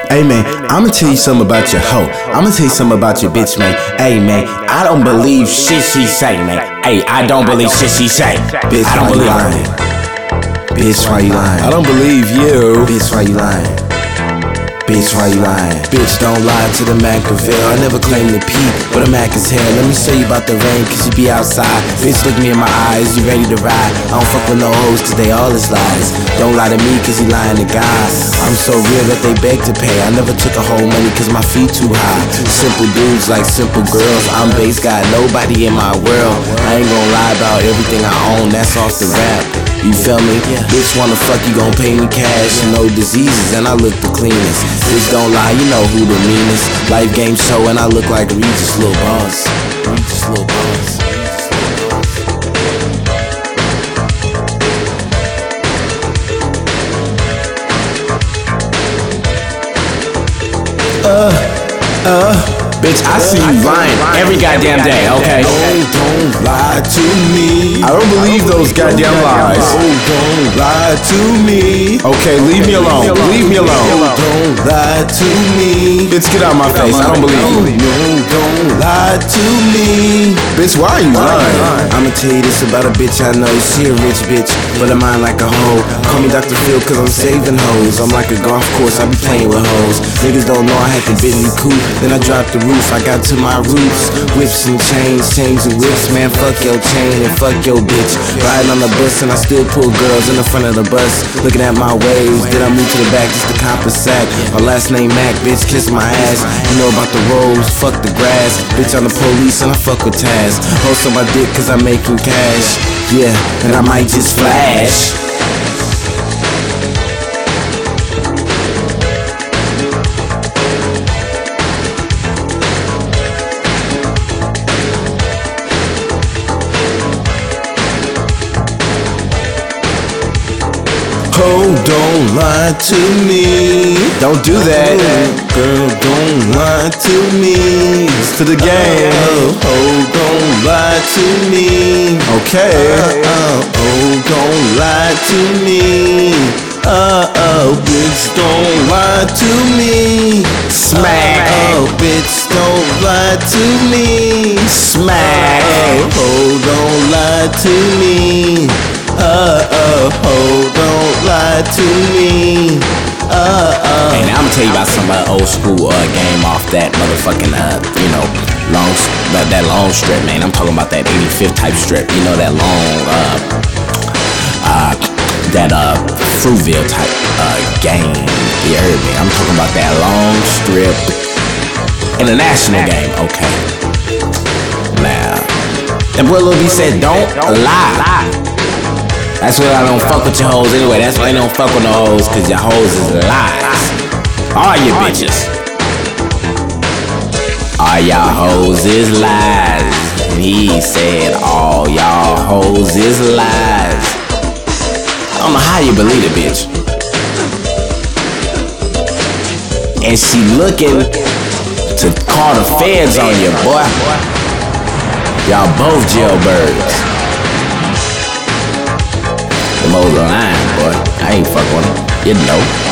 Hey man, I'ma tell you something about your hoe. I'ma tell you something about your bitch, man. Hey man, I don't believe shit she say, man. Hey, I don't believe shit she say. Bitch, I don't believe lying. Bitch, why you lying? I don't believe you. Bitch, why you lying? Bitch, why you lying? Bitch, don't lie to the Machiavelli. I never claimed to pee, but a Mac is hell. Let me show you about the rain, cause you be outside. Bitch, look me in my eyes, you ready to ride. I don't fuck with no hoes, cause they all is lies. Don't lie to me, cause you lying to God. I'm so real that they beg to pay. I never took a whole money, cause my feet too high. Simple dudes like simple girls. I'm base, got nobody in my world. I ain't gonna lie about everything I own, that's off the rap. You feel me? Bitch wanna fuck, you gon' pay me cash. No diseases, and I look the cleanest. Bitch don't lie, you know who the meanest. Life game show, and I look like Regis, Lil Boss. Regis, Lil Boss. Bitch, I see you lying every goddamn day, okay? Don't lie to me. I don't believe those goddamn lies. Don't lie to me. Okay, leave me alone. Leave me alone. Don't lie to me. Bitch, get out my face. I don't believe you. Don't lie to me. Bitch, why are you lying? I'ma tell you this about a bitch I know. She a rich bitch, but her mind like a hoe. Call me Dr. Phil, cause I'm saving hoes. I'm like a golf course, I be playing with hoes. Niggas don't know I had to Bentley coupe, then I dropped the roof. I got to my roots, whips and chains, chains and whips. Man, fuck your chain and fuck your bitch. Riding on the bus and I still pull girls in the front of the bus. Looking at my waves, then I move to the back just to cop a sack. My last name Mac, bitch, kiss my ass. You know about the roads, fuck the grass. Bitch, I'm the police and I fuck with Taz. Host on my dick cause I'm making cash. Yeah, and I might just flash. Oh, don't lie to me. Don't do that. Girl, don't lie to me. It's to the game. Oh, don't lie to me. Okay. Oh, don't lie to me. Bitch, don't lie to me. Smack. Bitch, don't lie to me. Smack. Oh, don't lie to me. Don't lie to me. Hey, now I'ma tell you about some old school game off that motherfucking that long strip, man. I'm talking about that 85th type strip. You know that long Fruitville type game. You heard me? I'm talking about that long strip international game. Okay. Now, that boy Lil B said, don't lie. That's why I don't fuck with your hoes anyway. That's why I don't fuck with no hoes, cause your hoes is lies. All you bitches. All y'all hoes is lies. He said all y'all hoes is lies. I don't know how you believe it, bitch. And she looking to call the feds on you, boy. Y'all both jailbirds. Them hoes are lying, boy. I ain't fuck with them. You know.